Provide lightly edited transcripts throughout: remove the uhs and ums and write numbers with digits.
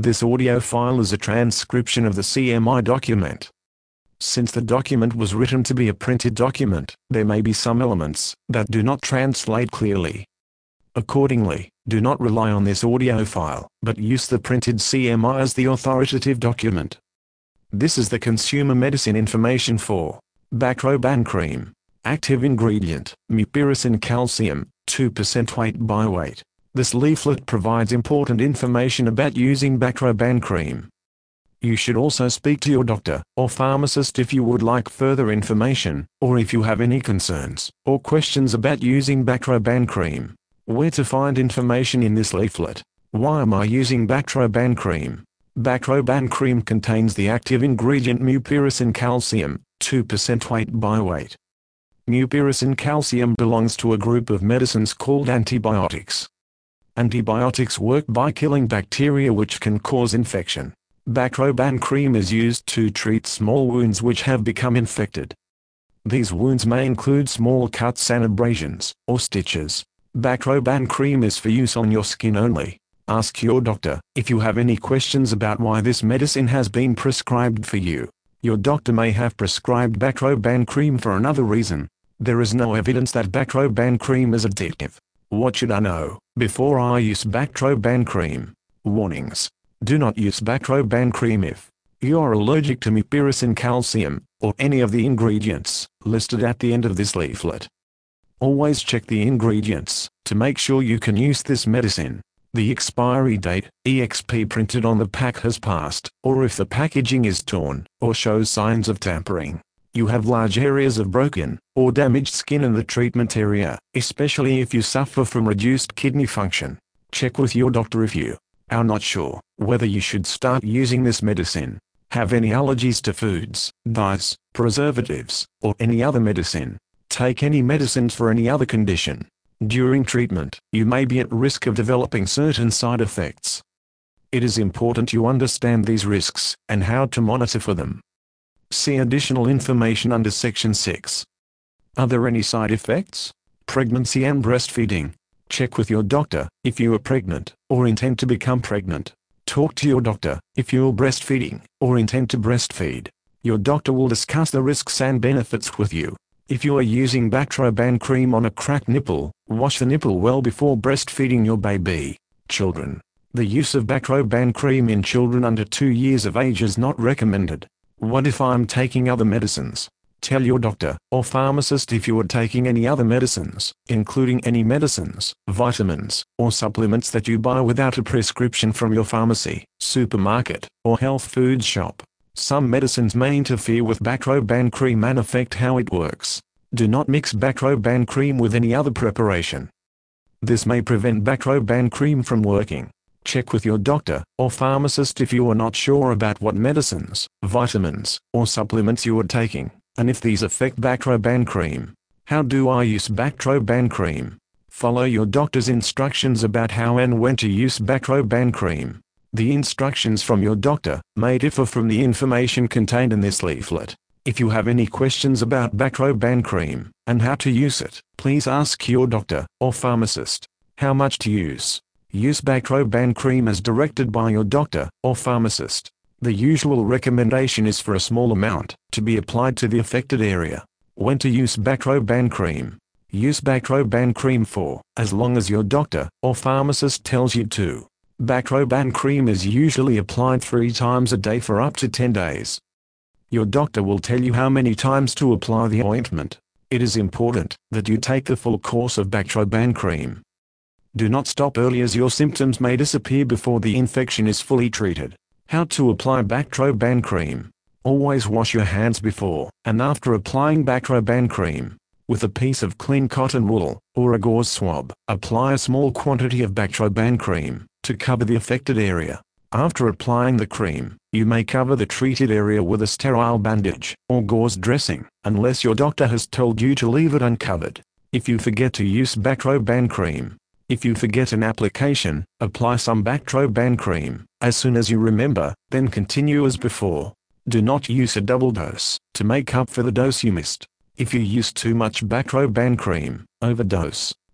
This audio file is a transcription of the CMI document. Since the document was written to be a printed document, there may be some elements that do not translate clearly. Accordingly, do not rely on this audio file, but use the printed CMI as the authoritative document. This is the consumer medicine information for Bactroban cream. Active ingredient, mupirocin calcium, 2% weight by weight. This leaflet provides important information about using Bactroban cream. You should also speak to your doctor or pharmacist if you would like further information, or if you have any concerns or questions about using Bactroban cream. Where to find information in this leaflet? Why am I using Bactroban cream? Bactroban cream contains the active ingredient mupirocin calcium, 2% weight by weight. Mupirocin calcium belongs to a group of medicines called antibiotics. Antibiotics work by killing bacteria which can cause infection. Bactroban cream is used to treat small wounds which have become infected. These wounds may include small cuts and abrasions, or stitches. Bactroban cream is for use on your skin only. Ask your doctor if you have any questions about why this medicine has been prescribed for you. Your doctor may have prescribed Bactroban cream for another reason. There is no evidence that Bactroban cream is addictive. What should I know before I use Bactroban cream? Warnings. Do not use Bactroban cream if you are allergic to mupirocin calcium, or any of the ingredients listed at the end of this leaflet. Always check the ingredients to make sure you can use this medicine. The expiry date, EXP printed on the pack has passed, or if the packaging is torn, or shows signs of tampering. You have large areas of broken or damaged skin in the treatment area, especially if you suffer from reduced kidney function. Check with your doctor if you are not sure whether you should start using this medicine, have any allergies to foods, dyes, preservatives, or any other medicine, take any medicines for any other condition. During treatment, you may be at risk of developing certain side effects. It is important you understand these risks and how to monitor for them. See additional information under Section 6. Are there any side effects? Pregnancy and breastfeeding. Check with your doctor if you are pregnant or intend to become pregnant. Talk to your doctor if you are breastfeeding or intend to breastfeed. Your doctor will discuss the risks and benefits with you. If you are using Bactroban cream on a cracked nipple, wash the nipple well before breastfeeding your baby. Children. The use of Bactroban cream in children under 2 years of age is not recommended. What if I'm taking other medicines? Tell your doctor or pharmacist if you are taking any other medicines, including any medicines, vitamins, or supplements that you buy without a prescription from your pharmacy, supermarket, or health food shop. Some medicines may interfere with Bactroban cream and affect how it works. Do not mix Bactroban cream with any other preparation. This may prevent Bactroban cream from working. Check with your doctor or pharmacist if you are not sure about what medicines, vitamins, or supplements you are taking, and if these affect Bactroban cream. How do I use Bactroban cream? Follow your doctor's instructions about how and when to use Bactroban cream. The instructions from your doctor may differ from the information contained in this leaflet. If you have any questions about Bactroban cream and how to use it, please ask your doctor or pharmacist. How much to use? Use Bactroban cream as directed by your doctor or pharmacist. The usual recommendation is for a small amount to be applied to the affected area. When to use Bactroban cream? Use Bactroban cream for as long as your doctor or pharmacist tells you to. Bactroban cream is usually applied 3 times a day for up to 10 days. Your doctor will tell you how many times to apply the ointment. It is important that you take the full course of Bactroban cream. Do not stop early as your symptoms may disappear before the infection is fully treated. How to apply Bactroban cream? Always wash your hands before and after applying Bactroban cream. With a piece of clean cotton wool or a gauze swab, apply a small quantity of Bactroban cream to cover the affected area. After applying the cream, you may cover the treated area with a sterile bandage or gauze dressing, unless your doctor has told you to leave it uncovered. If you forget to use Bactroban cream, if you forget an application, apply some Bactroban cream as soon as you remember, then continue as before. Do not use a double dose to make up for the dose you missed. If you use too much Bactroban cream, overdose.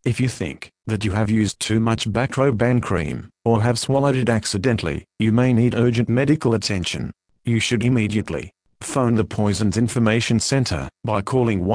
If you think that you have used too much Bactroban cream, or have swallowed it accidentally, you may need urgent medical attention. You should immediately phone the Poisons Information Center by calling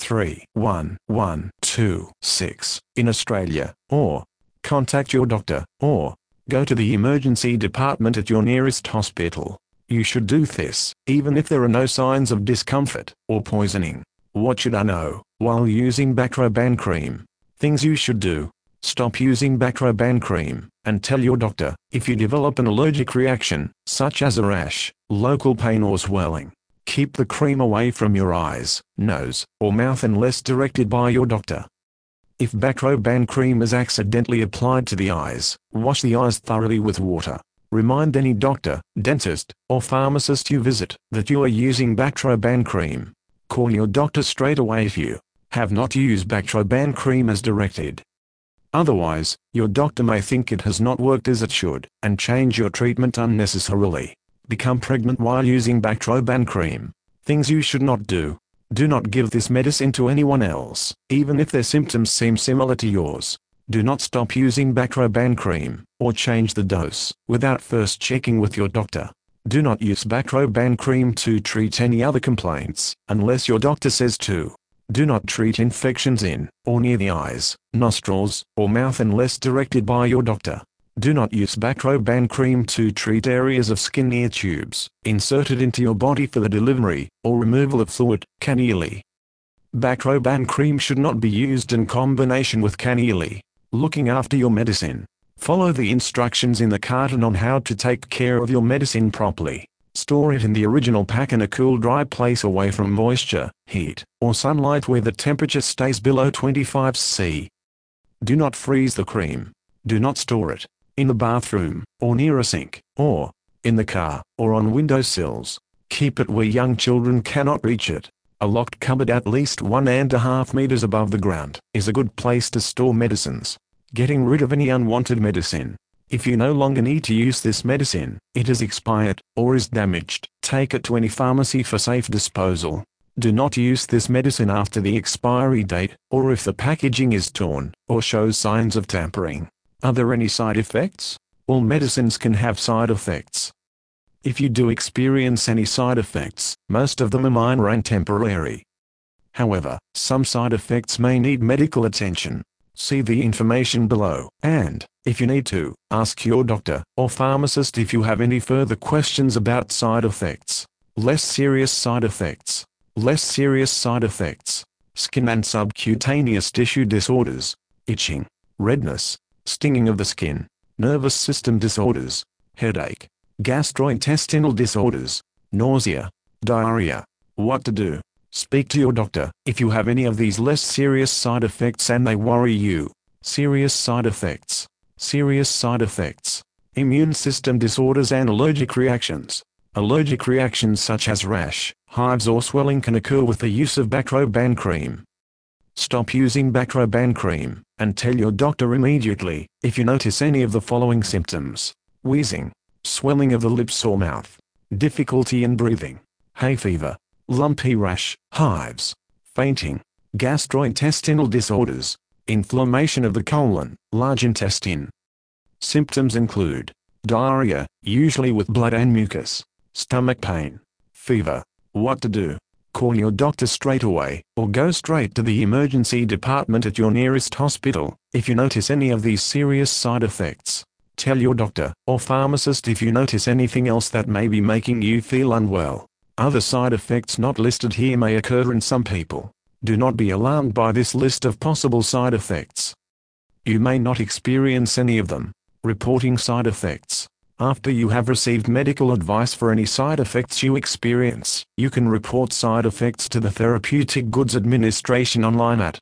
131126 in Australia, or contact your doctor, or go to the emergency department at your nearest hospital. You should do this, even if there are no signs of discomfort or poisoning. What should I know while using Bactroban cream? Things you should do. Stop using Bactroban cream, and tell your doctor if you develop an allergic reaction, such as a rash, local pain or swelling. Keep the cream away from your eyes, nose, or mouth unless directed by your doctor. If Bactroban cream is accidentally applied to the eyes, wash the eyes thoroughly with water. Remind any doctor, dentist, or pharmacist you visit that you are using Bactroban cream. Call your doctor straight away if you have not used Bactroban cream as directed. Otherwise, your doctor may think it has not worked as it should, and change your treatment unnecessarily. Become pregnant while using Bactroban cream. Things you should not do. Do not give this medicine to anyone else, even if their symptoms seem similar to yours. Do not stop using Bactroban cream, or change the dose, without first checking with your doctor. Do not use Bactroban cream to treat any other complaints, unless your doctor says to. Do not treat infections in, or near the eyes, nostrils, or mouth unless directed by your doctor. Do not use Bactroban cream to treat areas of skin near tubes, inserted into your body for the delivery, or removal of fluid, cannulae. Bactroban cream should not be used in combination with cannulae. Looking after your medicine. Follow the instructions in the carton on how to take care of your medicine properly. Store it in the original pack in a cool, dry place away from moisture, heat, or sunlight where the temperature stays below 25 C. Do not freeze the cream. Do not store it in the bathroom, or near a sink, or in the car, or on windowsills. Keep it where young children cannot reach it. A locked cupboard at least 1.5 meters above the ground is a good place to store medicines. Getting rid of any unwanted medicine. If you no longer need to use this medicine, it is expired, or is damaged, take it to any pharmacy for safe disposal. Do not use this medicine after the expiry date, or if the packaging is torn, or shows signs of tampering. Are there any side effects? All medicines can have side effects. If you do experience any side effects, most of them are minor and temporary. However, some side effects may need medical attention. See the information below, and, if you need to, ask your doctor or pharmacist if you have any further questions about side effects. Less serious side effects. Less serious side effects. Skin and subcutaneous tissue disorders. Itching, redness, stinging of the skin, nervous system disorders, headache, gastrointestinal disorders, nausea, diarrhea. What to do? Speak to your doctor if you have any of these less serious side effects and they worry you. Serious side effects. Serious side effects. Immune system disorders and allergic reactions. Allergic reactions such as rash, hives or swelling can occur with the use of Bactroban cream. Stop using Bactroban cream, and tell your doctor immediately if you notice any of the following symptoms: wheezing, swelling of the lips or mouth, difficulty in breathing, hay fever, lumpy rash, hives, fainting, gastrointestinal disorders, inflammation of the colon, large intestine. Symptoms include diarrhea, usually with blood and mucus, stomach pain, fever. What to do? Call your doctor straight away, or go straight to the emergency department at your nearest hospital if you notice any of these serious side effects. Tell your doctor or pharmacist if you notice anything else that may be making you feel unwell. Other side effects not listed here may occur in some people. Do not be alarmed by this list of possible side effects. You may not experience any of them. Reporting side effects. After you have received medical advice for any side effects you experience, you can report side effects to the Therapeutic Goods Administration online at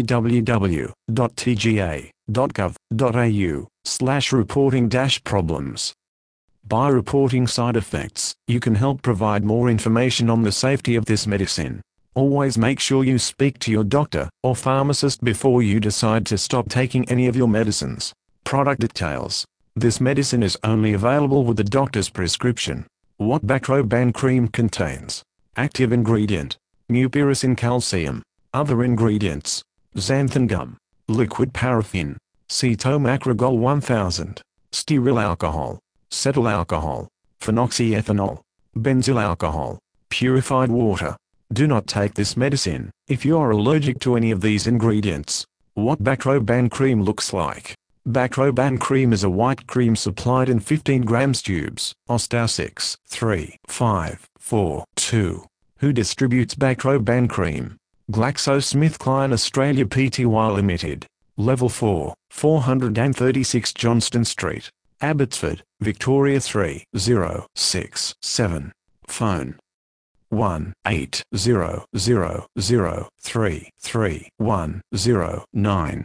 www.tga.gov.au/reporting-problems. By reporting side effects, you can help provide more information on the safety of this medicine. Always make sure you speak to your doctor or pharmacist before you decide to stop taking any of your medicines. Product details. This medicine is only available with the doctor's prescription. What Bactroban cream contains. Active ingredient: mupirocin calcium. Other ingredients: xanthan gum, liquid paraffin, cetomacrogol 1000, stearyl alcohol, cetyl alcohol, phenoxyethanol, benzyl alcohol, purified water. Do not take this medicine if you are allergic to any of these ingredients. What Bactroban cream looks like. Bactroban cream is a white cream supplied in 15 grams tubes. Ostar 63542. Who distributes Bactroban cream? GlaxoSmithKline Australia Pty Limited. Level 4, 436 Johnston Street, Abbotsford, Victoria 3067. Phone 1-8000333109.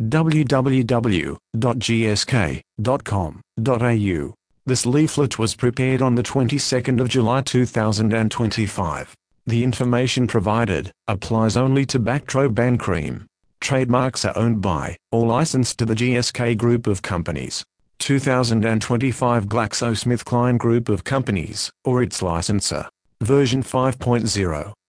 www.gsk.com.au. This leaflet was prepared on the 22nd of July 2025. The information provided applies only to Bactroban cream. Trademarks are owned by, or licensed to the GSK Group of Companies. 2025 GlaxoSmithKline Group of Companies, or its licensor. Version 5.0.